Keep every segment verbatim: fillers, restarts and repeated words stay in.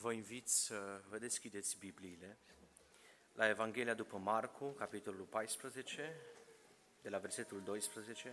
Vă invit să vă deschideți Bibliile la Evanghelia după Marcu, capitolul paisprezece, de la versetul doisprezece,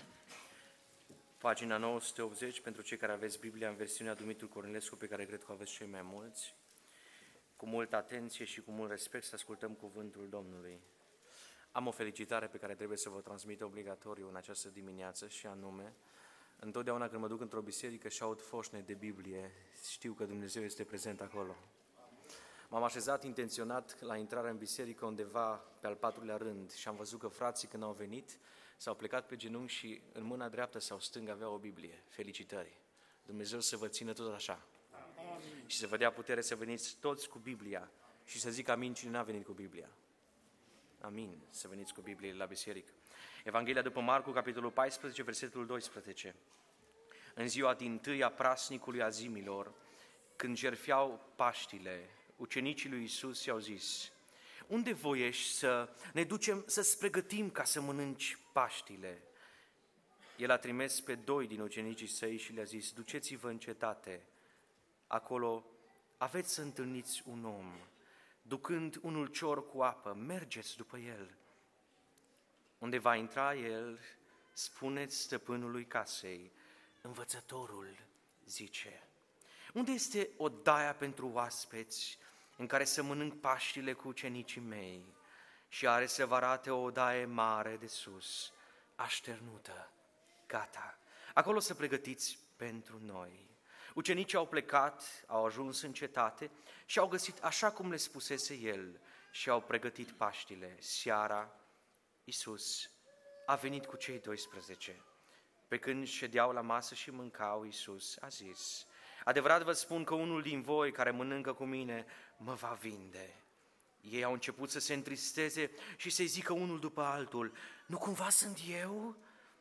pagina nouă sute optzeci, pentru cei care aveți Biblia în versiunea Dumitru Cornilescu, pe care cred că aveți cei mai mulți. Cu multă atenție și cu mult respect să ascultăm cuvântul Domnului. Am o felicitare pe care trebuie să vă transmit obligatoriu în această dimineață și anume, întotdeauna când mă duc într-o biserică și aud foșnet de Biblie, știu că Dumnezeu este prezent acolo. M-am așezat intenționat la intrarea în biserică undeva pe al patrulea rând și am văzut că frații când au venit s-au plecat pe genunchi și în mâna dreaptă sau stângă aveau o Biblie. Felicitări! Dumnezeu să vă țină tot așa. Amin. Și să vă dea putere să veniți toți cu Biblia și să zic amin cine n-a venit cu Biblia. Amin, să veniți cu Biblie la biserică. Evanghelia după Marcu, capitolul paisprezece, versetul doisprezece. În ziua dintâi a prasnicului azimilor, când jertfeau Paștile, ucenicii lui Iisus i-au zis: unde voiești să ne ducem să-ți pregătim ca să mănânci Paștile? El a trimis pe doi din ucenicii săi și le-a zis: duceți-vă în cetate, acolo aveți să întâlniți un om, ducând un ulcior cu apă, mergeți după el. Unde va intra el, spuneți stăpânului casei: învățătorul zice: unde este odaia pentru oaspeți în care să mănânc Paștile cu ucenicii mei? Și are să vă arate o odaie mare de sus, așternută, gata. Acolo să pregătiți pentru noi. Ucenicii au plecat, au ajuns în cetate și au găsit așa cum le spusese el și au pregătit Paștile. Seara, Iisus a venit cu cei doisprezece. Pe când ședeau la masă și mâncau, Iisus a zis: adevărat vă spun că unul din voi care mănâncă cu mine mă va vinde. Ei au început să se întristeze și să-i zică unul după altul: nu cumva sunt eu?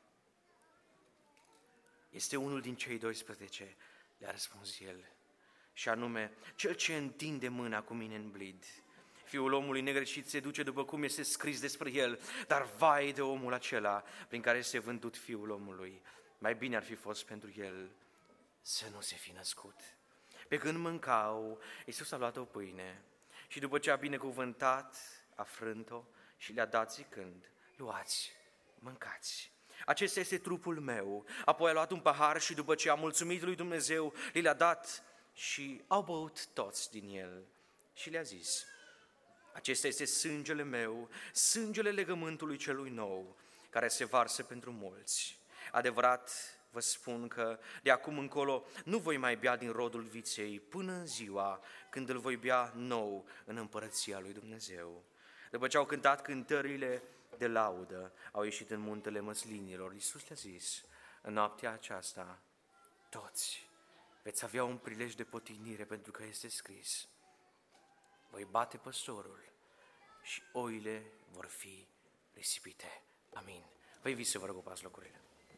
Este unul din cei doisprezece, le-a răspuns el, și anume cel ce întinde mâna cu mine în blid. Fiul omului negreșit se duce după cum este scris despre el, dar vai de omul acela prin care este vândut Fiul omului. Mai bine ar fi fost pentru el să nu se fi născut. Pe când mâncau, Iisus a luat o pâine și după ce a binecuvântat, a frânt-o și le-a dat zicând: luați, mâncați. Acesta este trupul meu. Apoi a luat un pahar și după ce a mulțumit lui Dumnezeu, le-a dat și au băut toți din el. Și le-a zis: acesta este sângele meu, sângele legământului celui nou, care se varsă pentru mulți. Adevărat vă spun că de acum încolo nu voi mai bea din rodul viței până în ziua când îl voi bea nou în împărăția lui Dumnezeu. După ce au cântat cântările de laudă, au ieșit în muntele măslinilor. Iisus le-a zis: în noaptea aceasta toți veți avea un prilej de potignire, pentru că este scris: voi bate păstorul și oile vor fi risipite. Amin. Vă invit să vă răgupați locurile.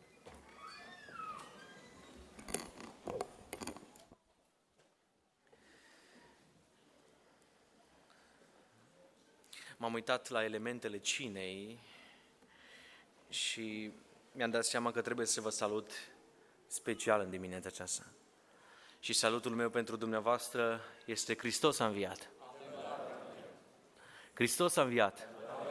M-am uitat la elementele cinei și mi-am dat seama că trebuie să vă salut special în dimineața aceasta. Și salutul meu pentru dumneavoastră este: Hristos a înviat! Hristos a înviat!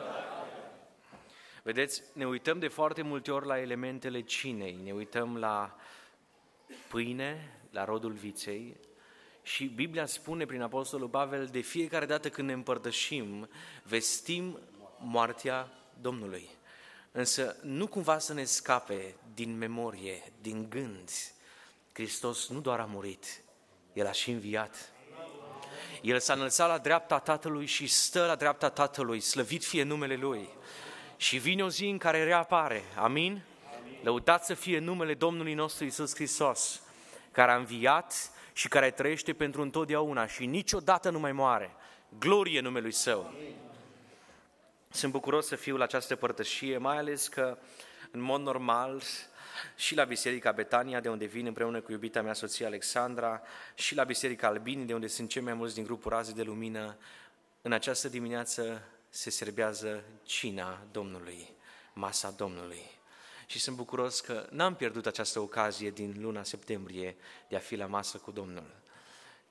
Vedeți, ne uităm de foarte multe ori la elementele cinei, ne uităm la pâine, la rodul viței, și Biblia spune prin Apostolul Pavel: de fiecare dată când ne împărtășim, vestim moartea Domnului. Însă nu cumva să ne scape din memorie, din gând, Hristos nu doar a murit, El a și înviat. El s-a înălțat la dreapta Tatălui și stă la dreapta Tatălui, slăvit fie numele Lui. Și vine o zi în care reapare, amin? Amin. Lăudat să fie numele Domnului nostru Iisus Hristos, care a înviat și care trăiește pentru întotdeauna și niciodată nu mai moare. Glorie numelui Său! Amin. Sunt bucuros să fiu la această părtășie, mai ales că, în mod normal, și la Biserica Betania, de unde vin împreună cu iubita mea soție Alexandra, și la Biserica Albini, de unde sunt cei mai mulți din grupul Raze de Lumină, în această dimineață se serbează cina Domnului, masa Domnului. Și sunt bucuros că n-am pierdut această ocazie din luna septembrie de a fi la masă cu Domnul.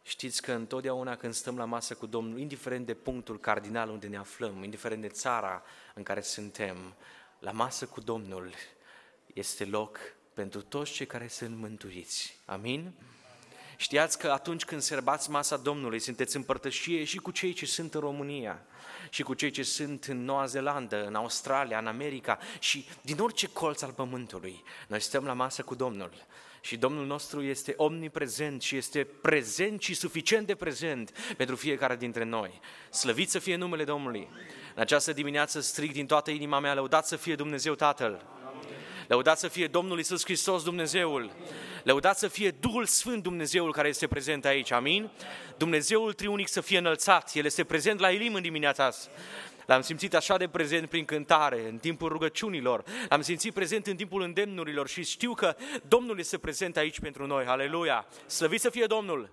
Știți că întotdeauna când stăm la masă cu Domnul, indiferent de punctul cardinal unde ne aflăm, indiferent de țara în care suntem, la masă cu Domnul este loc pentru toți cei care sunt mântuiți. Amin? Știați că atunci când sărbați masa Domnului, sunteți în părtășie și cu cei ce sunt în România, și cu cei ce sunt în Noua Zeelandă, în Australia, în America și din orice colț al pământului. Noi stăm la masă cu Domnul și Domnul nostru este omniprezent și este prezent și suficient de prezent pentru fiecare dintre noi. Slăvit să fie numele Domnului! În această dimineață strig din toată inima mea, lăudat să fie Dumnezeu Tatăl! Lăudat să fie Domnul Iisus Hristos Dumnezeul! Lăudat să fie Duhul Sfânt Dumnezeul care este prezent aici, amin? Dumnezeul triunic să fie înălțat, El este prezent la Elim în dimineața asta. L-am simțit așa de prezent prin cântare, în timpul rugăciunilor, l-am simțit prezent în timpul îndemnurilor și știu că Domnul este prezent aici pentru noi, aleluia! Slăvit să fie Domnul!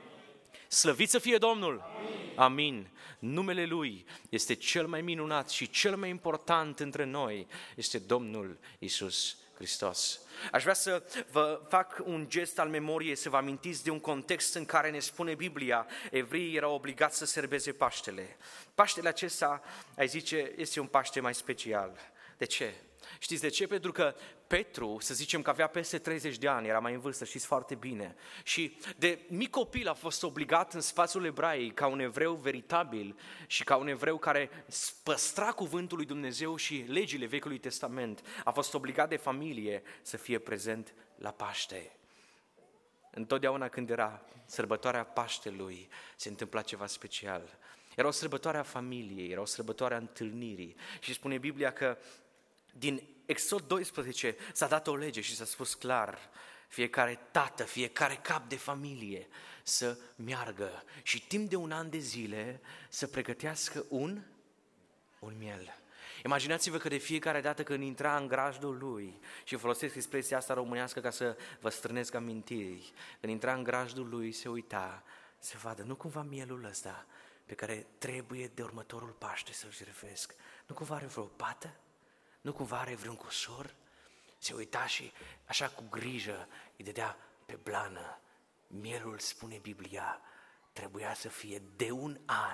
Slăvit să fie Domnul! Amin! Numele Lui este cel mai minunat și cel mai important între noi, este Domnul Iisus Hristos. Aș vrea să vă fac un gest al memoriei, să vă amintiți de un context în care ne spune Biblia, evreii erau obligați să serbeze Paștele. Paștele acesta, ai zice, este un Paște mai special. De ce? Știți de ce? Pentru că Petru, să zicem că avea peste treizeci de ani, era mai în vârstă, știți foarte bine. Și de mic copil a fost obligat în spațiul ebraic, ca un evreu veritabil și ca un evreu care păstra cuvântul lui Dumnezeu și legile Vechiului Testament, a fost obligat de familie să fie prezent la Paște. Întotdeauna când era sărbătoarea Paștelui, se întâmpla ceva special. Era o sărbătoare a familiei, era o sărbătoare a întâlnirii. Și spune Biblia că din Exod doisprezece s-a dat o lege și s-a spus clar, fiecare tată, fiecare cap de familie să meargă și timp de un an de zile să pregătească un, un miel. Imaginați-vă că de fiecare dată când intra în grajdul lui, și folosesc expresia asta românească ca să vă strânesc amintiri, când intra în grajdul lui se uita să vadă, nu cumva mielul ăsta pe care trebuie de următorul Paște să-l jertfesc, nu cumva are vreo pată? Nu cumva are vreun cusur? Se uita și așa cu grijă îi dădea pe blană. Mielul, spune Biblia, trebuia să fie de un an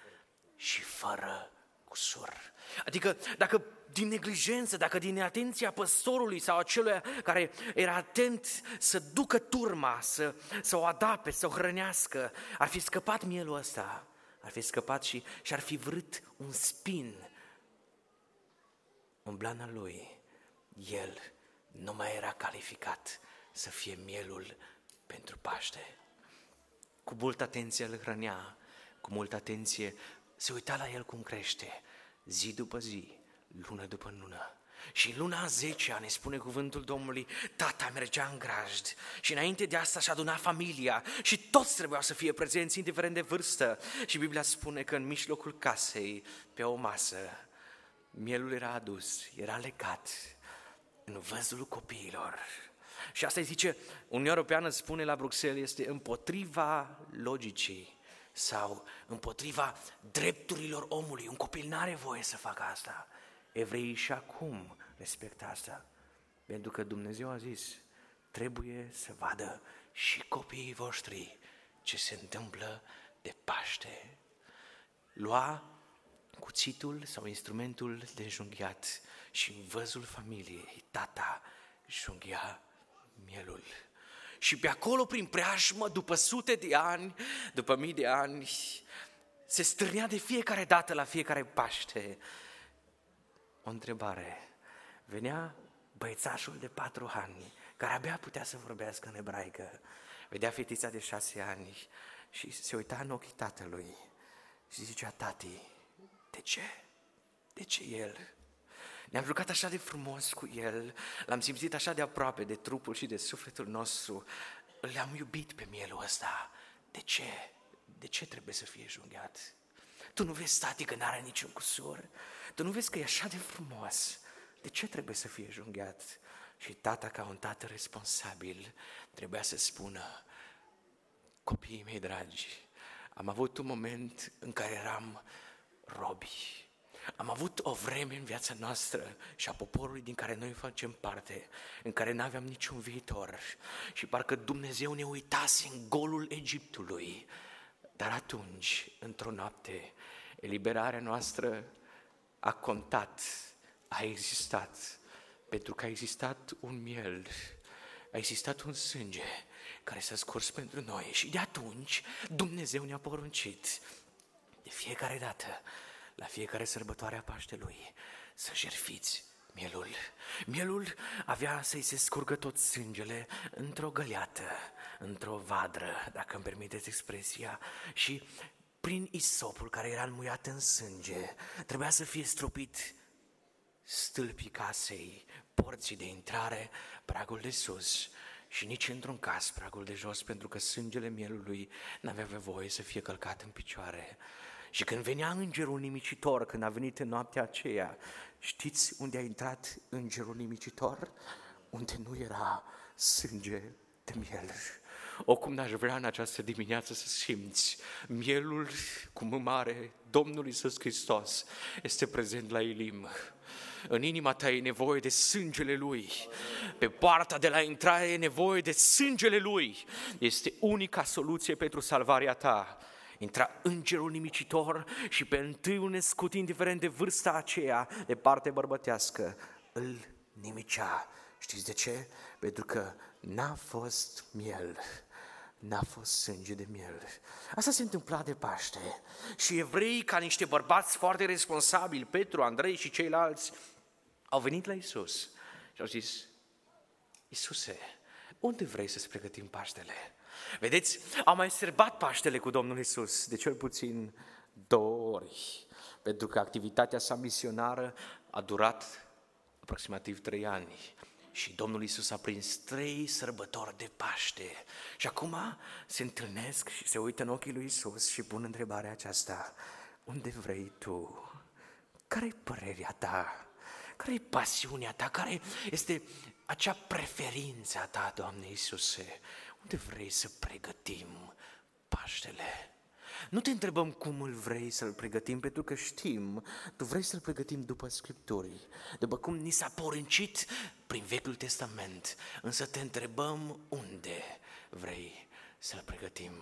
și fără cusur. Adică dacă din neglijență, dacă din neatenția păstorului sau acelui care era atent să ducă turma, să, să o adape, să o hrănească, ar fi scăpat mielul ăsta, ar fi scăpat și, și ar fi vrut un spin în blana lui, el nu mai era calificat să fie mielul pentru Paște. Cu multă atenție îl hrănea, cu multă atenție se uita la el cum crește, zi după zi, lună după lună. Și în luna a zecea, ne spune cuvântul Domnului, tata mergea în grajd și înainte de asta și-a adunat familia și toți trebuiau să fie prezenți, indiferent de vârstă. Și Biblia spune că în mijlocul casei, pe o masă, mielul era adus, era legat în văzul copiilor. Și asta îi zice, Uniunea Europeană spune la Bruxelles, este împotriva logicii sau împotriva drepturilor omului. Un copil n-are voie să facă asta. Evreii și acum respectă asta. Pentru că Dumnezeu a zis, trebuie să vadă și copiii voștri ce se întâmplă de Paște. Lua cuțitul sau instrumentul de junghiat și în văzul familiei, tata junghia mielul. Și pe acolo, prin preajmă, după sute de ani, după mii de ani, se stârnea de fiecare dată la fiecare Paște o întrebare. Venea băiețașul de patru ani, care abia putea să vorbească în ebraică, vedea fetița de șase ani și se uita în ochii tatălui și zicea, tati, de ce? De ce el? Ne-am jucat așa de frumos cu el, l-am simțit așa de aproape de trupul și de sufletul nostru, le-am iubit pe mielul ăsta. De ce? De ce trebuie să fie junghiat? Tu nu vezi, tati, că n-are niciun cusur? Tu nu vezi că e așa de frumos? De ce trebuie să fie junghiat? Și tata, ca un tată responsabil, trebuia să spună, copiii mei dragi, am avut un moment în care eram robi. Am avut o vreme în viața noastră și a poporului din care noi facem parte, în care n-aveam niciun viitor și parcă Dumnezeu ne uitase în golul Egiptului. Dar atunci, într-o noapte, eliberarea noastră a contat, a existat, pentru că a existat un miel, a existat un sânge care s-a scurs pentru noi și de atunci Dumnezeu ne-a poruncit de fiecare dată, la fiecare sărbătoare a Paștelui, să jertfiți mielul. Mielul avea să-i se scurgă tot sângele într-o găleată, într-o vadră, dacă îmi permiteți expresia, și prin isopul care era înmuiat în sânge, trebuia să fie stropit stâlpii casei, porții de intrare, pragul de sus și nici într-un caz pragul de jos, pentru că sângele mielului n-avea voie să fie călcat în picioare. Și când venea îngerul nimicitor, când a venit în noaptea aceea, știți unde a intrat îngerul nimicitor? Unde nu era sânge de miel. O, cum n-aș vrea în această dimineață să simți mielul cu M mare, Domnul Iisus Hristos este prezent la Elim. În inima ta e nevoie de sângele Lui. Pe poarta de la intrare e nevoie de sângele Lui. Este unica soluție pentru salvarea ta. Intra îngerul nimicitor și pe întâiul născut, indiferent de vârsta aceea, de parte bărbătească, îl nimicea. Știți de ce? Pentru că n-a fost miel, n-a fost sânge de miel. Asta se întâmpla de Paște. Și evreii, ca niște bărbați foarte responsabili, Petru, Andrei și ceilalți, au venit la Iisus și au zis: Iisuse, unde vrei să-ți pregătim Paștele? Vedeți, au mai sărbat Paștele cu Domnul Iisus de cel puțin două ori, pentru că activitatea sa misionară a durat aproximativ trei ani. Și Domnul Iisus a prins trei sărbători de Paște. Și acum se întâlnesc și se uită în ochii lui Iisus și pun întrebarea aceasta: unde vrei tu? Care-i părerea ta? Care-i pasiunea ta? Care este acea preferință a ta, Doamne Iisuse? Unde vrei să pregătim Paștele? Nu te întrebăm cum îl vrei să-l pregătim, pentru că știm, tu vrei să-l pregătim după Scripturi, după cum ni s-a poruncit prin Vechiul Testament, însă te întrebăm unde vrei să-l pregătim.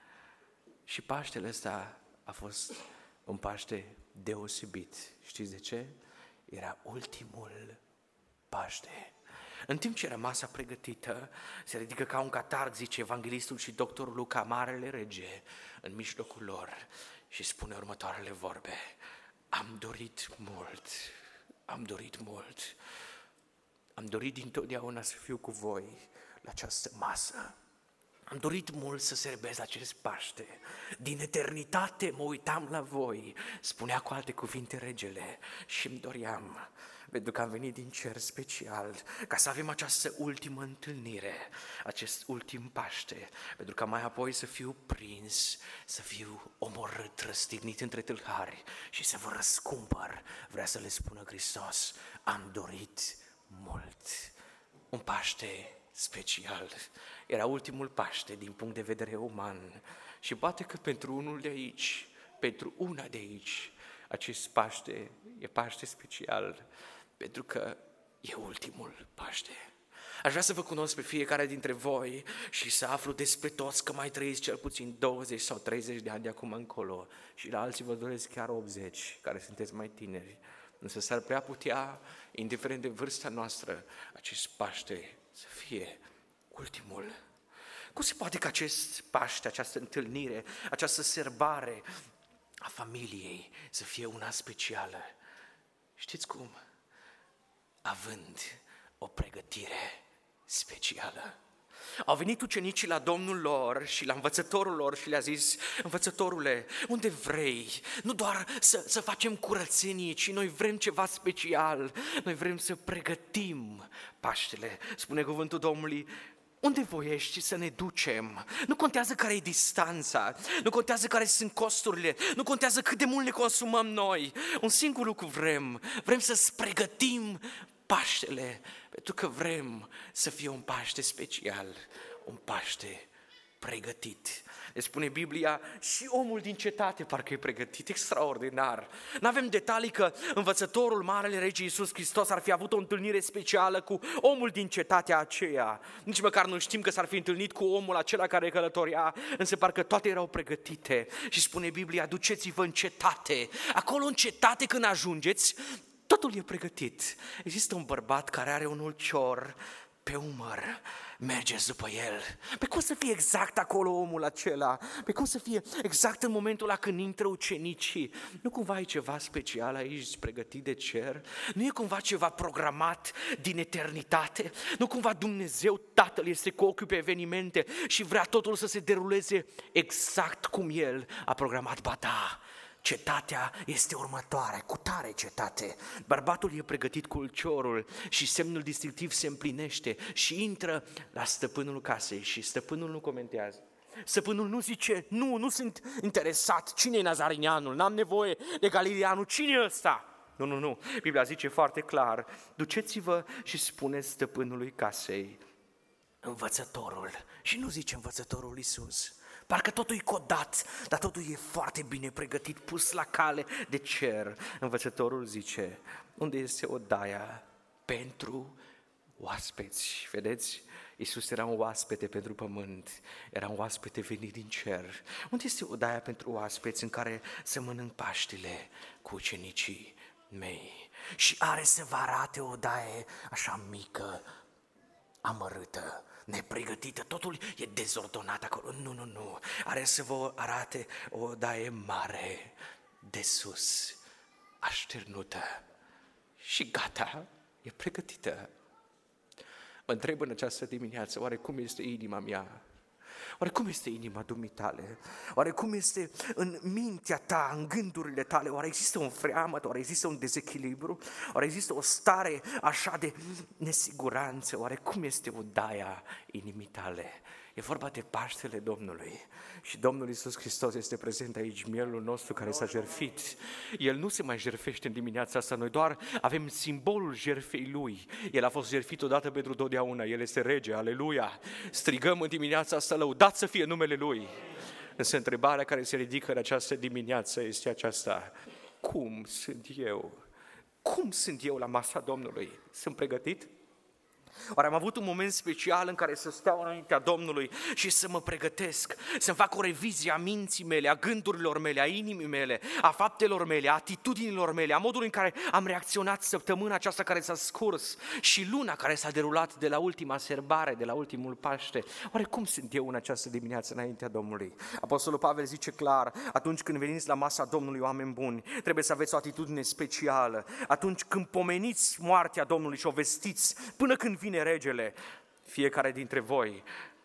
Și Paștele ăsta a fost un Paște deosebit. Știți de ce? Era ultimul Paște. În timp ce era masa pregătită, se ridică ca un catarg, zice evanghelistul și doctorul Luca, marele rege, în mijlocul lor și spune următoarele vorbe: am dorit mult, am dorit mult, am dorit dintotdeauna să fiu cu voi la această masă. Am dorit mult să serbez acest Paște. Din eternitate mă uitam la voi, spunea cu alte cuvinte regele, și îmi doream, pentru că am venit din cer special, ca să avem această ultimă întâlnire, acest ultim Paște, pentru că mai apoi să fiu prins, să fiu omorât, răstignit între tâlhari și să vă răscumpăr, vrea să le spună Hristos. Am dorit mult. Un Paște special. Era ultimul Paște din punct de vedere uman și poate că pentru unul de aici, pentru una de aici, acest Paște e Paște special, pentru că e ultimul Paște. Aș vrea să vă cunosc pe fiecare dintre voi și să aflu despre toți că mai trăiți cel puțin douăzeci sau treizeci de ani de acum încolo și la alții vă doresc chiar optzeci, care sunteți mai tineri. Însă s-ar prea putea, indiferent de vârsta noastră, acest Paște să fie ultimul. Cum se poate că acest Paște, această întâlnire, această sărbare a familiei să fie una specială? Știți cum? Având o pregătire specială. Au venit ucenicii la Domnul lor și la învățătorul lor și le-a zis: învățătorule, unde vrei? Nu doar să, să facem curățenie, ci noi vrem ceva special. Noi vrem să pregătim Paștele. Spune cuvântul Domnului: unde voiești să ne ducem? Nu contează care e distanța, nu contează care sunt costurile, nu contează cât de mult ne consumăm noi. Un singur lucru vrem, vrem să-ți pregătim Paștele, pentru că vrem să fie un Paște special, un Paște pregătit. Ne spune Biblia, și omul din cetate parcă e pregătit, extraordinar. N-avem detalii că învățătorul Marele Rege Iisus Hristos ar fi avut o întâlnire specială cu omul din cetatea aceea. Nici măcar nu știm că s-ar fi întâlnit cu omul acela care călătoria, însă parcă toate erau pregătite. Și spune Biblia, duceți-vă în cetate. Acolo în cetate când ajungeți, totul e pregătit. Există un bărbat care are un ulcior pe umăr, mergeți după el. Pe cum să fie exact acolo omul acela? Pe cum să fie exact în momentul ăla când intră ucenicii? Nu cumva e ceva special aici, pregătit de cer? Nu e cumva ceva programat din eternitate? Nu cumva Dumnezeu Tatăl este cu ochiul pe evenimente și vrea totul să se deruleze exact cum El a programat? Ba da, cetatea este următoarea, cu tare cetate. Bărbatul e pregătit cu ulciorul și semnul distinctiv se împlinește și intră la stăpânul casei și stăpânul nu comentează. Stăpânul nu zice, nu, nu sunt interesat, cine e nazarineanul, n-am nevoie de galileanul, cine e ăsta? Nu, nu, nu, Biblia zice foarte clar, duceți-vă și spuneți stăpânului casei, învățătorul, și nu zice învățătorul Iisus. Parcă totul e codat, dar totul e foarte bine pregătit, pus la cale de cer. Învățătorul zice, unde este odaia pentru oaspeți? Vedeți? Iisus era un oaspete pentru pământ, era un oaspete venit din cer. Unde este odaia pentru oaspeți în care să mănânc Paștile cu ucenicii mei? Și are să vă arate o odaie așa mică, amărâtă, nepregătită, totul e dezordonat acolo. Nu, nu, nu, are să vă arate o odaie mare, de sus, așternută și gata, e pregătită. Mă întreb în această dimineață, oare cum este inima mea? Oare cum este inima dumitale? Oare cum este în mintea ta, în gândurile tale? Oare există un freamăt? Oare există un dezechilibru? Oare există o stare așa de nesiguranță? Oare cum este odaia inimii tale? E vorba de Paștele Domnului și Domnul Iisus Hristos este prezent aici, mielul nostru care s-a jertfit. El nu se mai jertfește în dimineața asta, noi doar avem simbolul jertfei Lui. El a fost jertfit odată pentru totdeauna, El este rege, aleluia! Strigăm în dimineața asta, lăudat să fie numele Lui. Însă întrebarea care se ridică în această dimineață este aceasta: cum sunt eu? Cum sunt eu la masa Domnului? Sunt pregătit? Oare am avut un moment special în care să stau înaintea Domnului și să mă pregătesc, să-mi fac o revizie a minții mele, a gândurilor mele, a inimii mele, a faptelor mele, a atitudinilor mele, a modului în care am reacționat săptămâna aceasta care s-a scurs și luna care s-a derulat de la ultima sărbare, de la ultimul Paște? Oare cum sunt eu în această dimineață înaintea Domnului? Apostolul Pavel zice clar, atunci când veniți la masa Domnului, oameni buni, trebuie să aveți o atitudine specială. Atunci când pomeniți moartea Domnului și o vestiți, până când vine regele, fiecare dintre voi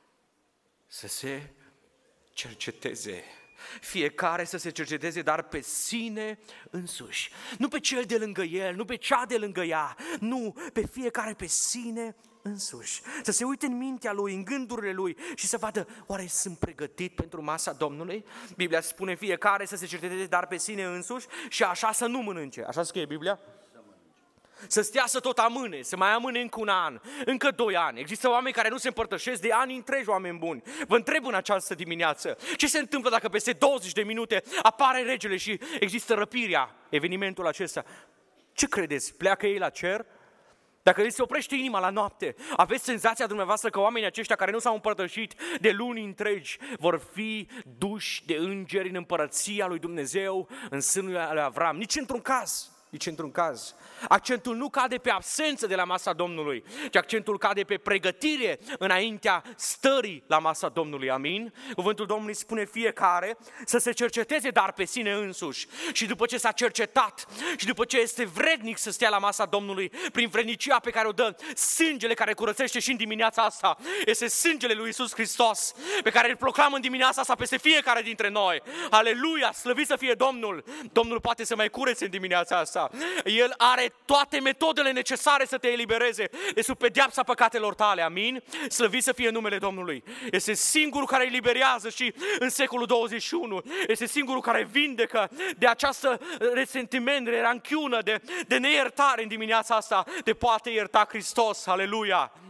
să se cerceteze. Fiecare să se cerceteze, dar pe sine însuși. Nu pe cel de lângă el, nu pe cea de lângă ea, nu, pe fiecare pe sine însuși. Să se uite în mintea lui, în gândurile lui și să vadă, oare sunt pregătit pentru masa Domnului? Biblia spune fiecare să se cerceteze, dar pe sine însuși și așa să nu mănânce. Așa scrie Biblia? Să stea să tot amâne, să mai amâne încă un an, încă doi ani. Există oameni care nu se împărtășesc de ani întregi, oameni buni. Vă întreb în această dimineață, ce se întâmplă dacă peste douăzeci de minute apare regele și există răpirea, evenimentul acesta? Ce credeți? Pleacă ei la cer? Dacă îi se oprește inima la noapte, aveți senzația dumneavoastră că oamenii aceștia care nu s-au împărtășit de luni întregi vor fi duși de îngeri în împărăția lui Dumnezeu, în sânul lui Avram? Nici într-un caz. Nici într-un caz. Accentul nu cade pe absență de la masa Domnului, ci accentul cade pe pregătire înaintea stării la masa Domnului. Amin? Cuvântul Domnului spune fiecare să se cerceteze, dar pe sine însuși. Și după ce s-a cercetat și după ce este vrednic să stea la masa Domnului, prin vrednicia pe care o dă sângele care curățește și în dimineața asta, este sângele lui Iisus Hristos, pe care îl proclamă în dimineața asta peste fiecare dintre noi. Aleluia! Slăvit să fie Domnul! Domnul poate să mai curețe în dimineața asta. El are toate metodele necesare să te elibereze de sub pedeapsa păcatelor tale, amin? Slăvit să fie numele Domnului. Este singurul care eliberează și în secolul douăzeci și unu. Este singurul care vindecă de această resentiment, de ranchiună, de, de neiertare în dimineața asta. Te poate ierta Hristos, aleluia!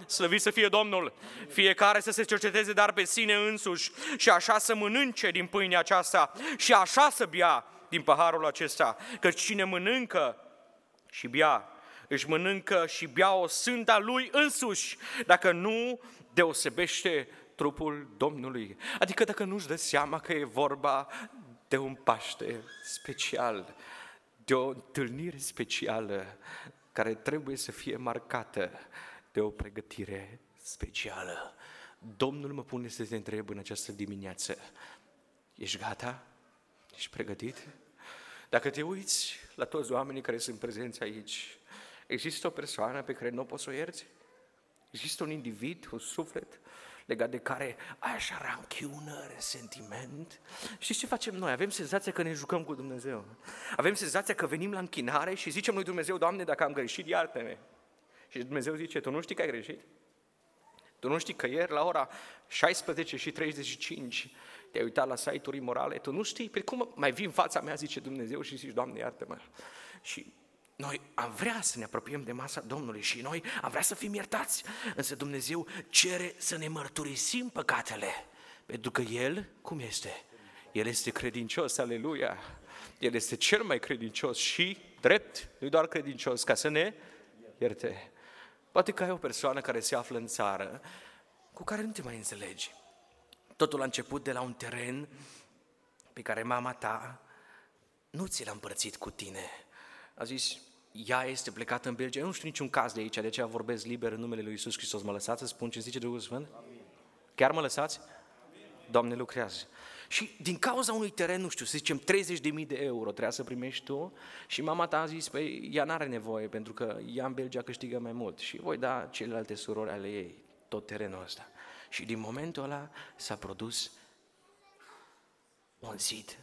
slăvit să fie Domnul, fiecare să se cerceteze dar pe sine însuși și așa să mănânce din pâinea aceasta și așa să bea din paharul acesta, căci cine mănâncă și bea, își mănâncă și bea o sânda lui însuși, dacă nu deosebește trupul Domnului. Adică dacă nu-și dă seama că e vorba de un Paște special, de o întâlnire specială care trebuie să fie marcată de o pregătire specială. Domnul mă pune să te întreb în această dimineață, ești gata? Ești pregătit? Dacă te uiți la toți oamenii care sunt prezenți aici, există o persoană pe care nu o poți să o ierți? Există un individ, un suflet legat de care ai așa ranchiună, resentiment? Știți ce facem noi? Avem senzația că ne jucăm cu Dumnezeu. Avem senzația că venim la închinare și zicem lui Dumnezeu, Doamne, dacă am greșit, iartă-ne. Și Dumnezeu zice, tu nu știi că ai greșit? Tu nu știi că ieri la ora șaisprezece și treizeci și cinci te-ai uitat la site-uri imorale? Tu nu știi? Păi cum mai vii în fața mea, zice Dumnezeu, și zici, Doamne, iartă-mă. Și noi am vrea să ne apropiem de masa Domnului și noi am vrea să fim iertați, însă Dumnezeu cere să ne mărturisim păcatele, pentru că El, cum este? El este credincios, aleluia! El este cel mai credincios și drept, nu doar credincios, ca să ne ierte. Poate că ai o persoană care se află în țară cu care nu te mai înțelegi. Totul a început de la un teren pe care mama ta nu ți l-a împărțit cu tine. A zis, ea este plecată în Belgia, eu nu știu niciun caz de aici, de aceea vorbesc liber în numele lui Iisus Hristos. Mă lăsați să spun ce zice Duhul Sfânt? Amin. Chiar mă lăsați? Doamne, lucrează. Și din cauza unui teren, nu știu, să zicem treizeci de mii de euro trebuia să primești tu și mama ta a zis, păi ea n-are nevoie pentru că ea în Belgia câștigă mai mult și voi da celelalte surori ale ei tot terenul ăsta. Și din momentul ăla s-a produs un zid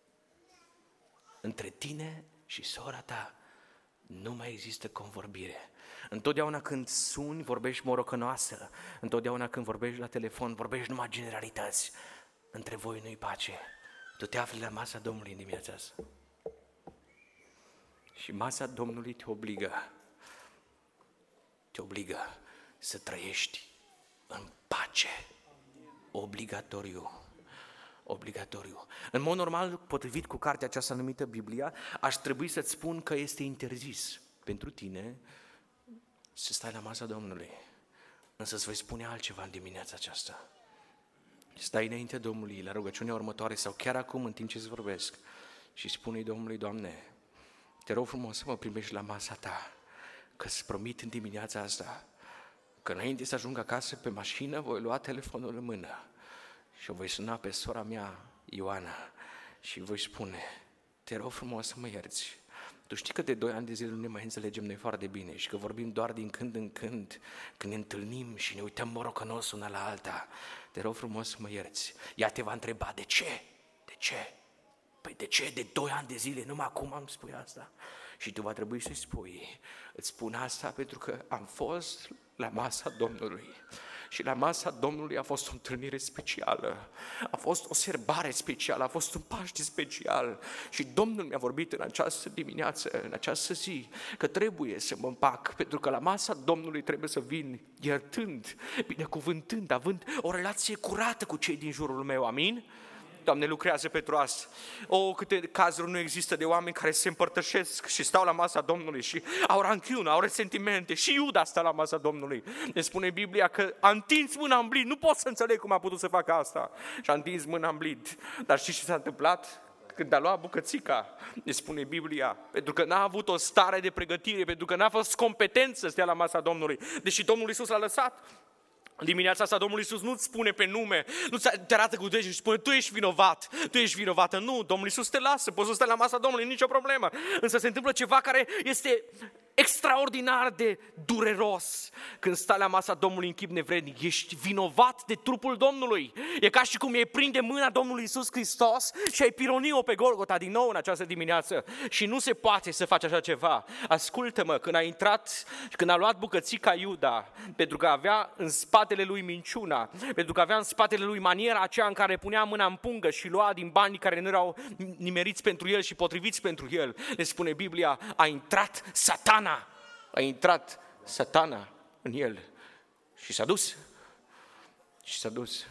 între tine și sora ta. Nu mai există convorbire. Întotdeauna când suni, vorbești morocănoasă. Întotdeauna când vorbești la telefon, vorbești numai generalități. Între voi nu-i pace. Tu te afli la masa Domnului în dimineața asta. Și masa Domnului te obligă. Te obligă să trăiești în pace. Obligatoriu. Obligatoriu. În mod normal, potrivit cu cartea aceasta numită Biblia, aș trebui să-ți spun că este interzis pentru tine să stai la masa Domnului. Însă îți voi spune altceva în dimineața aceasta. Stai înainte Domnului, la rugăciunea următoare sau chiar acum în timp ce îți vorbesc și spune-i Domnului, Doamne, te rog frumos să mă primești la masa ta, că îți promit în dimineața asta că înainte să ajung acasă pe mașină voi lua telefonul în mână și o voi suna pe sora mea, Ioana, și voi spune, te rog frumos să mă ierți. Tu știi că de doi ani de zile nu ne mai înțelegem noi foarte bine și că vorbim doar din când în când, când ne întâlnim și ne uităm morocănos una la alta. Te rog frumos să mă ierți. Ea te va întreba, de ce? De ce? Păi de ce? De doi ani de zile, numai acum îmi spui asta? Și tu va trebui să-i spui, îți spun asta pentru că am fost la masa Domnului. Și la masa Domnului a fost o întâlnire specială, a fost o sărbare specială, a fost un Paște special. Și Domnul mi-a vorbit în această dimineață, în această zi, că trebuie să mă împac, pentru că la masa Domnului trebuie să vin iertând, binecuvântând, având o relație curată cu cei din jurul meu, amin? Doamne, lucrează pentru asta. O, câte cazuri nu există de oameni care se împărtășesc și stau la masa Domnului și au ranchiună, au resentimente. Și Iuda stă la masa Domnului. Ne spune Biblia că a întins mâna în blid. Nu pot să înțeleg cum a putut să facă asta. Și a întins mâna în blid. Dar știți ce s-a întâmplat? Când a luat bucățica, ne spune Biblia, pentru că n-a avut o stare de pregătire, pentru că n-a fost competent să stea la masa Domnului. Deși Domnul Iisus l-a lăsat. În dimineața asta Domnul Iisus nu-ți spune pe nume, nu te arată cu degetul și spune, tu ești vinovat, tu ești vinovată. Nu, Domnul Iisus te lasă, poți să stai la masa Domnului, nicio problemă. Însă se întâmplă ceva care este extraordinar de dureros. Când stai la masa Domnului în chip nevrednic, ești vinovat de trupul Domnului. E ca și cum ei prinde mâna Domnului Iisus Hristos și ai pironi-o pe Golgota din nou în această dimineață. Și nu se poate să faci așa ceva. Ascultă-mă, când a intrat, când a luat bucățica Iuda, pentru că avea în spatele lui minciuna, pentru că avea în spatele lui maniera aceea în care punea mâna în pungă și lua din banii care nu erau nimeriți pentru el și potriviți pentru el, ne spune Biblia, a intrat Satana. A intrat Satana în el Și s-a dus. Și s-a dus.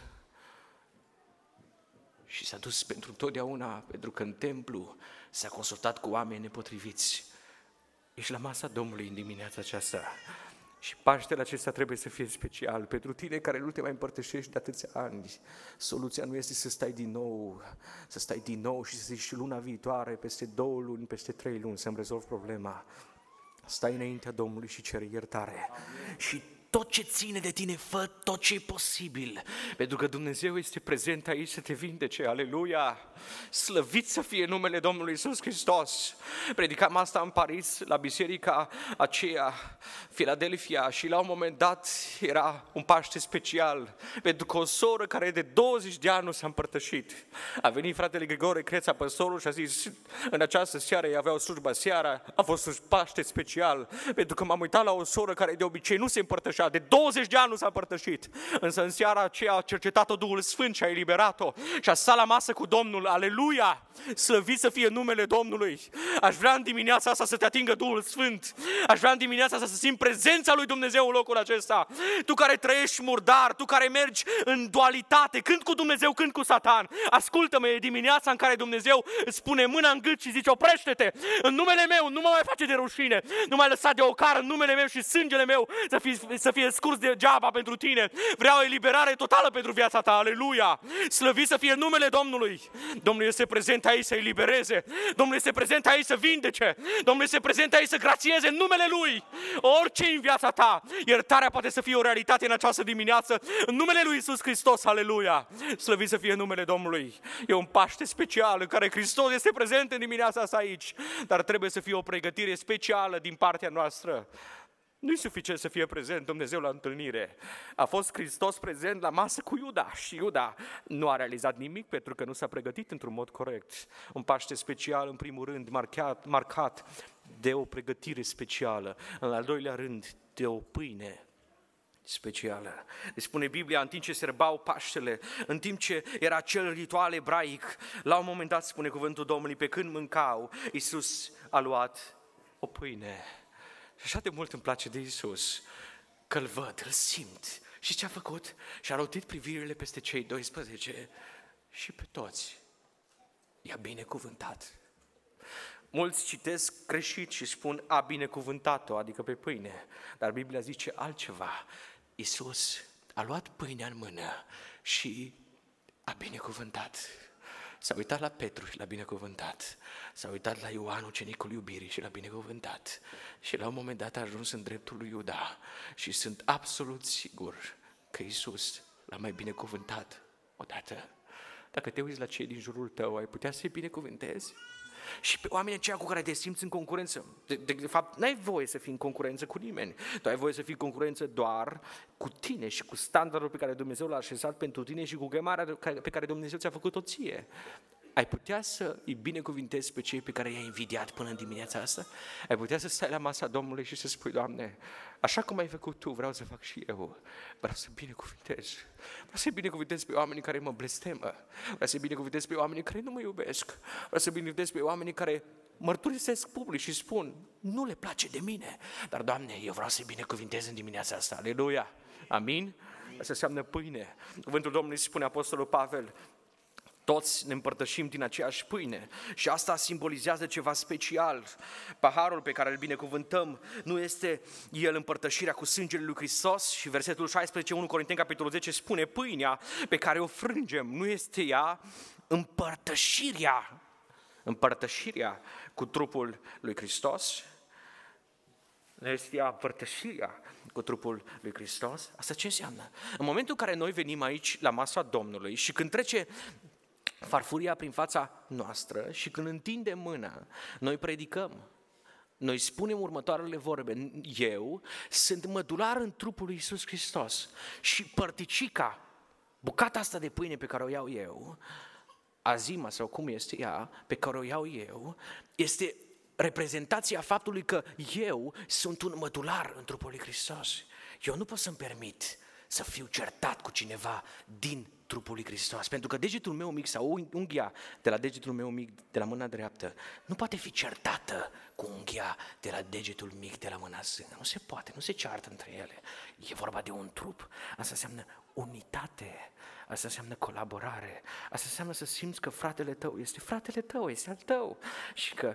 Și s-a dus pentru totdeauna, pentru că în templu s-a consultat cu oameni nepotriviți. Ești la masa Domnului în dimineața aceasta. Și Paștele acesta trebuie să fie special. Pentru tine care nu te mai împărtășești de atâția ani, soluția nu este să stai din nou, să stai din nou și să zici luna viitoare, peste două luni, peste trei luni, să-mi rezolv problema. Stai înaintea Domnului și cere iertare. Amin. Și tot ce ține de tine, fă tot ce e posibil, pentru că Dumnezeu este prezent aici să te vindece. Aleluia! Slăvit să fie numele Domnului Iisus Hristos! Predicam asta în Paris, la biserica aceea, Philadelphia, și la un moment dat era un Paște special, pentru că o soră care de douăzeci de ani nu s-a împărtășit. A venit fratele Grigore Creța, păstorul, și a zis, în această seară ei aveau slujba seara, a fost un Paște special, pentru că m-am uitat la o soră care de obicei nu se împărtășea, de douăzeci de ani nu s-a împărtășit, însă în seara aceea a cercetat-o Duhul Sfânt și a eliberat-o și a stat la masă cu Domnul. Aleluia! Slăvit să fie numele Domnului! Aș vrea în dimineața asta să te atingă Duhul Sfânt, aș vrea în dimineața asta să simți prezența lui Dumnezeu în locul acesta. Tu care trăiești murdar, tu care mergi în dualitate, când cu Dumnezeu, când cu Satan, ascultă-mă, e dimineața în care Dumnezeu îți pune mâna în gât și zice, oprește-te, în numele meu, nu mă mai face de rușine, nu mai lăsa de ocară, în numele meu și sângele meu să fie, să fie scurs degeaba pentru tine. Vreau eliberare totală pentru viața ta. Aleluia! Slăvit să fie numele Domnului. Domnul este prezent aici să elibereze. Domnul este prezent aici să vindece. Domnul este prezent aici să grațieze în numele Lui. Orice în viața ta, iertarea poate să fie o realitate în această dimineață. În numele Lui Iisus Hristos. Aleluia! Slăvit să fie numele Domnului. E un Paște special în care Hristos este prezent în dimineața asta aici. Dar trebuie să fie o pregătire specială din partea noastră. Nu-i suficient să fie prezent Dumnezeu la întâlnire. A fost Hristos prezent la masă cu Iuda și Iuda nu a realizat nimic pentru că nu s-a pregătit într-un mod corect. Un Paște special, în primul rând, marcat, marcat de o pregătire specială. În al doilea rând, de o pâine specială. Deci spune Biblia, în timp ce sărbau Paștele, în timp ce era acel ritual ebraic, la un moment dat, spune cuvântul Domnului, pe când mâncau, Iisus a luat o pâine. Și așa de mult îmi place de Iisus, că îl văd, îl simt. Și ce a făcut? Și-a rotit privirile peste cei doisprezece și pe toți i-a binecuvântat. Mulți citesc greșit și spun a binecuvântat-o, adică pe pâine. Dar Biblia zice altceva. Iisus a luat pâinea în mână și a binecuvântat. S-a uitat la Petru și l-a binecuvântat. S-a uitat la Ioan, ucenicul iubirii, și l-a binecuvântat. Și la un moment dat a ajuns în dreptul lui Iuda. Și sunt absolut sigur că Iisus l-a mai binecuvântat odată. Dacă te uiți la cei din jurul tău, ai putea să-i binecuvântezi? Și pe oamenii aceia cu care te simți în concurență. De, de, de fapt, n-ai voie să fii în concurență cu nimeni. Tu ai voie să fii în concurență doar cu tine și cu standardul pe care Dumnezeu l-a așezat pentru tine și cu chemarea pe care Dumnezeu ți-a făcut-o ție. Ai putea să îi binecuvintezi pe cei pe care i-ai invidiat până în dimineața asta? Ai putea să stai la masa Domnului și să spui, Doamne, așa cum ai făcut Tu, vreau să fac și eu. Vreau să binecuvintez. Vreau să binecuvintez pe oamenii care mă blestemă. Vreau să binecuvintez pe oamenii care nu mă iubesc. Vreau să binecuvintez pe oamenii care mărturisesc public și spun, nu le place de mine. Dar, Doamne, eu vreau să-i binecuvintez în dimineața asta. Aleluia! Amin? Asta înseamnă pâine. Cuvântul Domnului spune Apostolul Pavel, toți ne împărtășim din aceeași pâine și asta simbolizează ceva special. Paharul pe care îl binecuvântăm nu este el împărtășirea cu sângele lui Hristos și versetul șaisprezece, unu Corinteni, capitolul zece, spune pâinea pe care o frângem, nu este ea împărtășirea, împărtășirea cu trupul lui Hristos, nu este ea împărtășirea cu trupul lui Hristos. Asta ce înseamnă? În momentul în care noi venim aici la masa Domnului și când trece farfuria prin fața noastră și când întindem mâna, noi predicăm, noi spunem următoarele vorbe, eu sunt mădular în trupul lui Iisus Hristos și părticica, bucata asta de pâine pe care o iau eu, azima sau cum este ea, pe care o iau eu, este reprezentația faptului că eu sunt un mădular în trupul lui Hristos. Eu nu pot să-mi permit să fiu certat cu cineva din trupul lui Hristos. Pentru că degetul meu mic sau unghia de la degetul meu mic de la mâna dreaptă nu poate fi certată cu unghia de la degetul mic de la mâna stângă. Nu se poate, nu se ceartă între ele. E vorba de un trup. Asta înseamnă unitate. Asta înseamnă colaborare. Asta înseamnă să simți că fratele tău este fratele tău, este al tău. Și că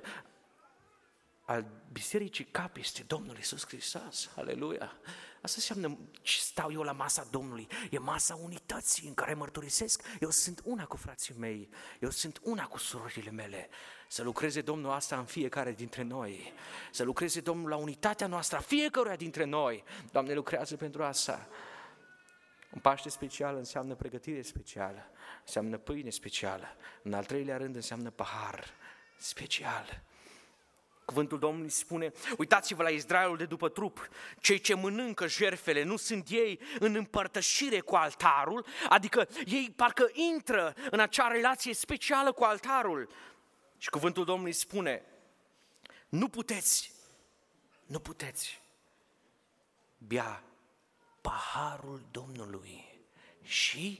al bisericii cap este Domnul Iisus Hristos. Aleluia! Asta înseamnă ce stau eu la masa Domnului. E masa unității în care mărturisesc. Eu sunt una cu frații mei. Eu sunt una cu surorile mele. Să lucreze Domnul asta în fiecare dintre noi. Să lucreze Domnul la unitatea noastră, fiecăruia dintre noi. Doamne, lucrează pentru asta. Un Paște special înseamnă pregătire specială. Înseamnă pâine specială. În al treilea rând înseamnă pahar special. Cuvântul Domnului spune, uitați-vă la Israelul de după trup, cei ce mănâncă jertfele, nu sunt ei în împărtășire cu altarul, adică ei parcă intră în acea relație specială cu altarul. Și cuvântul Domnului spune, nu puteți, nu puteți bea paharul Domnului și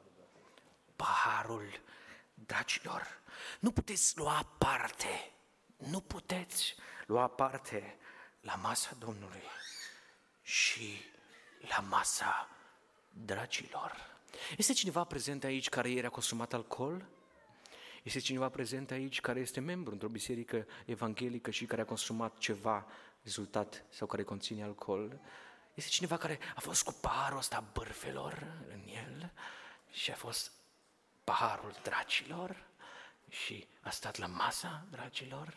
paharul dragilor. Nu puteți lua parte. Nu puteți lua parte la masa Domnului și la masa dragilor. Este cineva prezent aici care ieri a consumat alcool? Este cineva prezent aici care este membru într-o biserică evanghelică și care a consumat ceva rezultat sau care conține alcool? Este cineva care a fost cu paharul ăsta a bârfelor în el și a fost paharul dragilor și a stat la masa dragilor?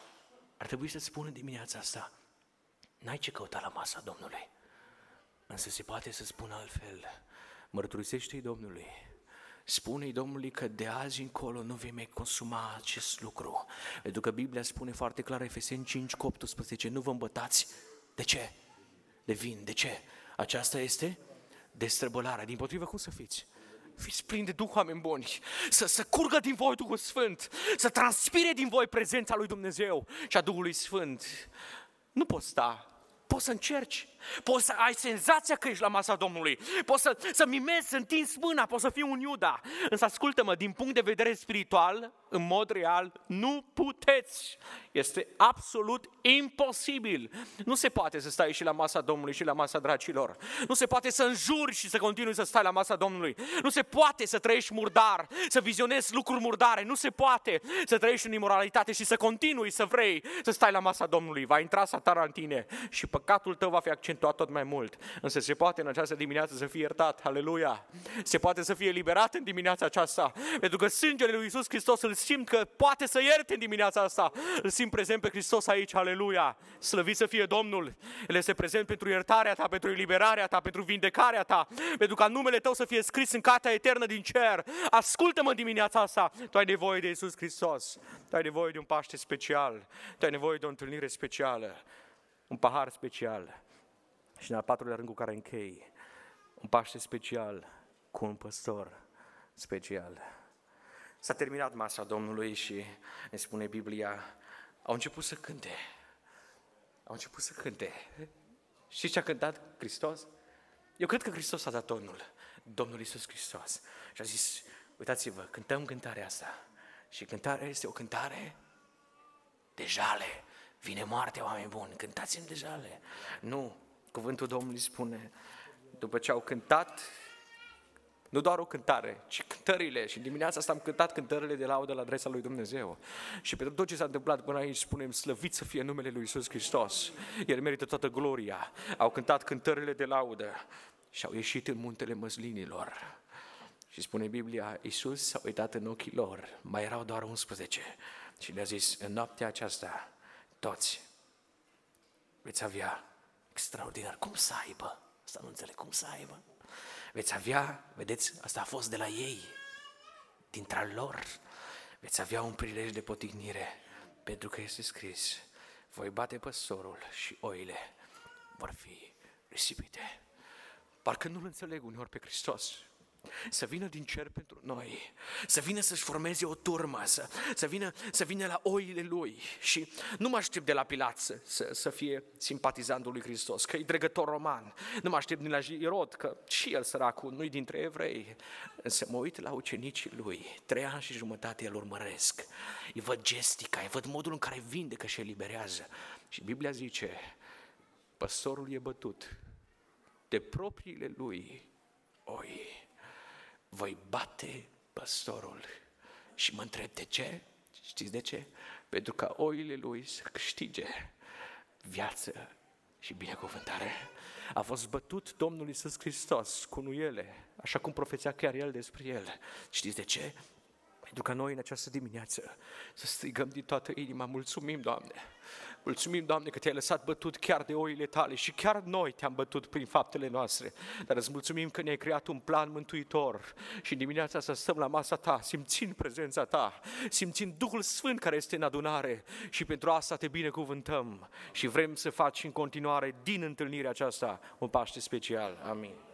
Ar trebui să-ți spun în dimineața asta, n-ai ce căuta la masa Domnului, însă se poate să spună altfel, mărturisește-i Domnului, spune-i Domnului că de azi încolo nu vei mai consuma acest lucru, pentru că Biblia spune foarte clar, Efeseni cinci cu optsprezece, nu vă îmbătați, de ce? De vin, de ce? Aceasta este destrăbălarea, dimpotrivă cum să fiți? Fiți plini de Duh, oameni buni, să, să curgă din voi Duhul Sfânt, să transpire din voi prezența lui Dumnezeu și a Duhului Sfânt. Nu poți sta, poți să încerci, poți să ai senzația că ești la masa Domnului, poți să, să mimezi, să întinzi mâna, poți să fii un Iuda. Însă ascultă-mă, din punct de vedere spiritual, în mod real, nu puteți. Este absolut imposibil. Nu se poate să stai și la masa Domnului și la masa dragilor. Nu se poate să înjuri și să continui să stai la masa Domnului. Nu se poate să trăiești murdar, să vizionezi lucruri murdare. Nu se poate să trăiești în imoralitate și să continui să vrei să stai la masa Domnului. Va intra Satana în tine și păcatul tău va fi accentuat tot mai mult. Însă se poate în această dimineață să fie iertat. Aleluia! Se poate să fie eliberat în dimineața aceasta. Pentru că sângele lui Iisus Hristos îl simt că poate să ierte în dimineața asta. Îl simt prezent pe Hristos aici. Aleluia! Slăvit să fie Domnul! El este prezent pentru iertarea ta, pentru eliberarea ta, pentru vindecarea ta, pentru ca numele tău să fie scris în cartea eternă din cer. Ascultă-mă în dimineața asta. Tu ai nevoie de Iisus Hristos. Tu ai nevoie de un Paște special. Tu ai nevoie de o întâlnire specială. Un pahar special. Și în al patrulea rând cu care închei, un Paște special cu un păstor special. S-a terminat masa Domnului și ne spune Biblia, au început să cânte. Au început să cânte. Știți ce a cântat Hristos? Eu cred că Hristos a dat tonul. Domnul Iisus Hristos. Și a zis, uitați-vă, cântăm cântarea asta. Și cântarea este o cântare de jale. Vine moartea, oameni buni, cântați-mi de jale. Nu, cuvântul Domnului spune, după ce au cântat, nu doar o cântare, ci cântările. Și dimineața asta am cântat cântările de laudă la adresa lui Dumnezeu. Și pentru tot ce s-a întâmplat până aici, spunem, slăvit să fie numele lui Iisus Hristos. El merită toată gloria. Au cântat cântările de laudă și au ieșit în muntele măslinilor. Și spune Biblia, Iisus s-a uitat în ochii lor, mai erau doar unsprezece. Și le-a zis, în noaptea aceasta, toți veți avea extraordinar. Cum să aibă? Asta nu înțeleg, cum să aibă? Veți avea, vedeți, asta a fost de la ei, dintre lor, veți avea un prilej de potignire, pentru că este scris, voi bate păstorul și oile vor fi risipite. Parcă nu-L înțeleg uneori pe Hristos. să vină din cer pentru noi, să vină să-și formeze o turmă, să, să, vină, să vină la oile Lui. Și nu mă aștept de la Pilat să, să, să fie simpatizantul lui Hristos, că e dregător roman. Nu mă aștept de la Irod, că și el, săracul, nu-i dintre evrei. Însă mă uit la ucenicii Lui, trei ani și jumătate îl urmăresc. Îi văd gestica, îi văd modul în care vindecă și eliberează. Și Biblia zice, păstorul e bătut de propriile lui oi. Voi bate păstorul. Și mă întreb de ce? Știți de ce? Pentru ca oile lui să câștige viață și binecuvântare. A fost bătut Domnul Iisus Hristos cu nuiele, așa cum profețea chiar El despre El. Știți de ce? Pentru că noi în această dimineață să strigăm din toată inima, mulțumim, Doamne! Mulțumim, Doamne, că Te-ai lăsat bătut chiar de oile Tale și chiar noi Te-am bătut prin faptele noastre. Dar îți mulțumim că ne-ai creat un plan mântuitor și în dimineața asta stăm la masa Ta, simțind prezența Ta, simțind Duhul Sfânt care este în adunare și pentru asta Te binecuvântăm și vrem să faci în continuare din întâlnirea aceasta un Paște special. Amin.